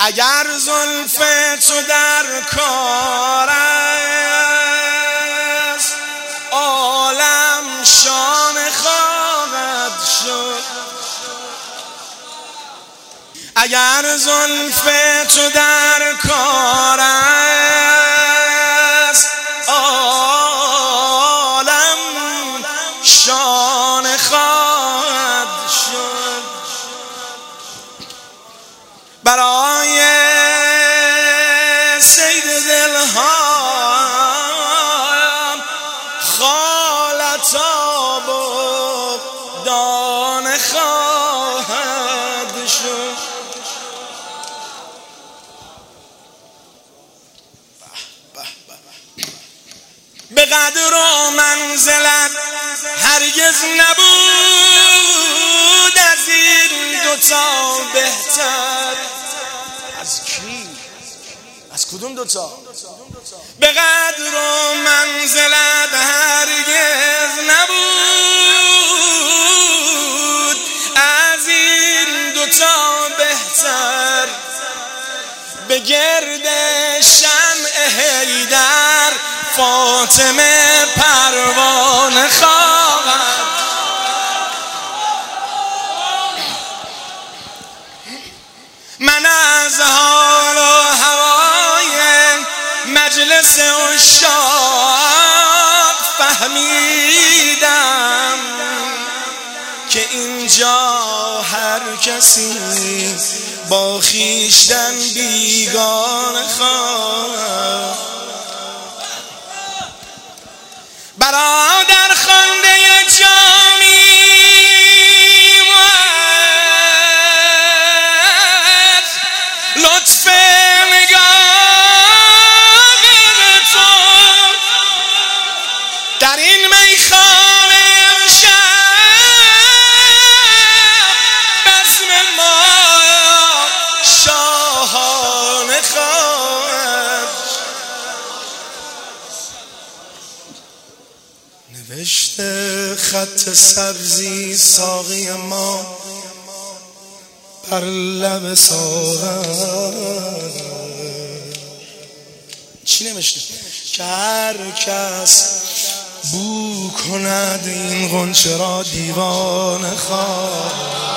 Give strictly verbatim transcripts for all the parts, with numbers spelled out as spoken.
اگر زلف تو در کار است عالم شانه خواهد شد. اگر زلف تو در کار است عالم شانه خواهد شد. برای سید دلهام خالت آب و دانه خواهد شد. به قدر و منزلت هرگز نبود از این دوتا بهتر. از کی؟ از کدوم دوتا؟ به قدر و منزلت هرگز نبود از این دوتا بهتر. به گرد شمع حیدر فاطمه پروانه خواهد. من از حال و هوای مجلس عشاق فهمیدم که اینجا هر کسی با خویشتن بیگانه خواهد. برادر خوانده جامی وز لطف نگاه تو در این میخانه امشب بزم ما شاهانه خواهد. نوشته خط سبزی ساقی ما بر لب ساغر. چی نوشته؟ که هر کس بو کند این غنچه را دیوانه خواهد.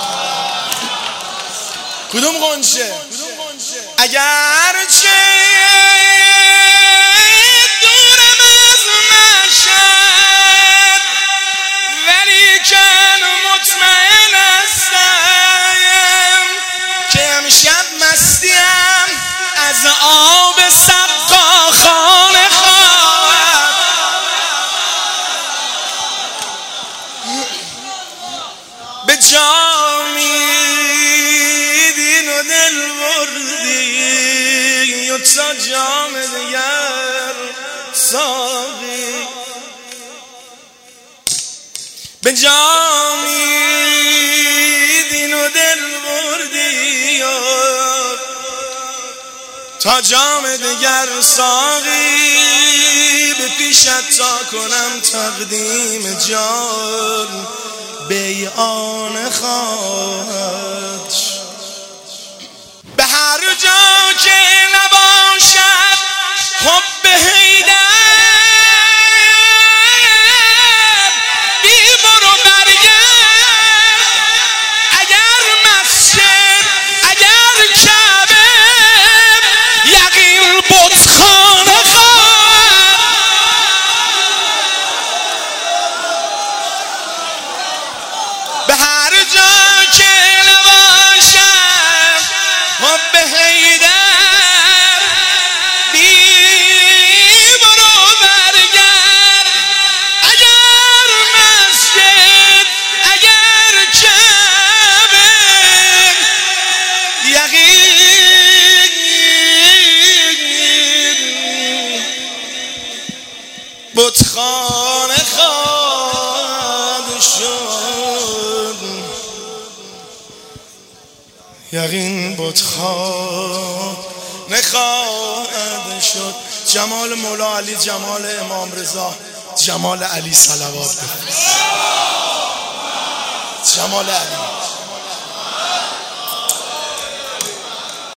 کدوم غنچه؟ اگر چه دورم از مشهد ولیکن مطمئن هستم که امشب مستیم از آب سقاخانه خواهد. به جامی دین و دل بردی و تا جام دیگر ساقی. به جامی دین و دل بردی و تا جام دیگر ساقی. به پیشت تا کنم تقدیم جان بیعانه خواهد. به هر جا که نباشد حب حیدر بی برو برگرد. اگر مسجد اگر کعبه یقین بتخانه خواهد. به هر جا که نباشد حب حیدر بی برو برگرد. اگر مسجد اگر کعبه یقین بتخانه خواهد شد. یقین بتخانه خواهد شد. جمال مولا علی، جمال امام رضا، جمال علی صلوات بفرست. جمال علی.